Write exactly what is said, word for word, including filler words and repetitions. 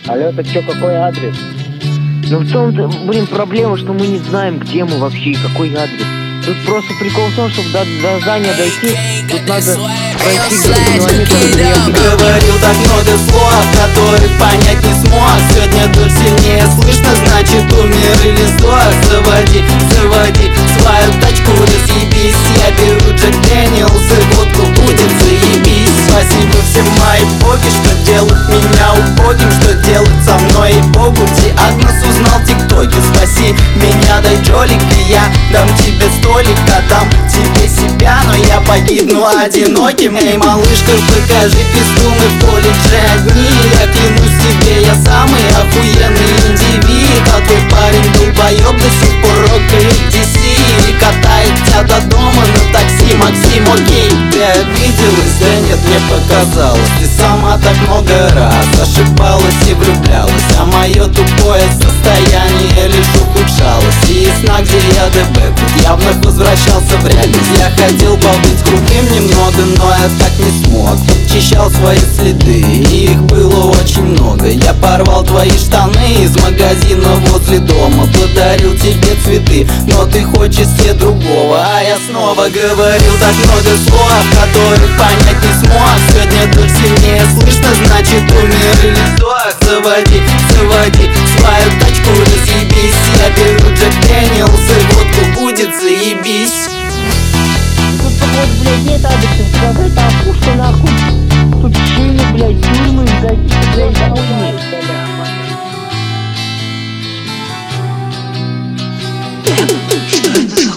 Алло, так что, какой адрес? Ну в том-то, блин, проблема, что мы не знаем, где мы вообще и какой адрес. Тут просто прикол в том, чтобы до, до здания дойти, тут надо пройти километр две. Говорил так много слов, которых понять не смог. Сегодня дождь сильнее слышно, значит умер или сдох. Заводи, заводи свою тачку, разъебись. Я беру Джек Дэниелс и водку, будет заебись. Спасибо всем мои боги, что делают меня убогим, что делают со мной и Богу. Диагноз узнал в ТикТоке. Спаси меня, дай джолик, и я дам тебе столик, отдам тебе себя, но я погибну одиноким. Эй, малышка, покажи пизду, мы в колледже одни. Я клянусь тебе, я самый охуенный индивид. А твой парень долбоёб до сих пор рокает ди си и катает тебя до дома на такси. Максим, окей, ты обиделась? Да нет, мне показалось. Ты сама так много раз ошибалась и влюблялась, а мое тупое состояние лишь ухудшалось. И из сна, где я ДБ, тут я вновь возвращался в реальность. Я хотел побыть крутым немного, но я так не смог. Подчищал свои следы, и их было очень много. Я порвал твои штаны из магазина возле дома, подарил тебе цветы, но ты хочешь себе другого. А я снова говорил так много слов, которых понять не смог. Сегодня дождь сильнее слышно, значит умер или сдох. Заводи, заводи свою тачку, разъебись. Я беру Джек Дэниелс и водку, будет заебись. Тут походу, блядь, нет адреса, какая-то опушка нахуй. Тут щели, блядь, тюрьмы, какие-то, блядь, дороги. Что это?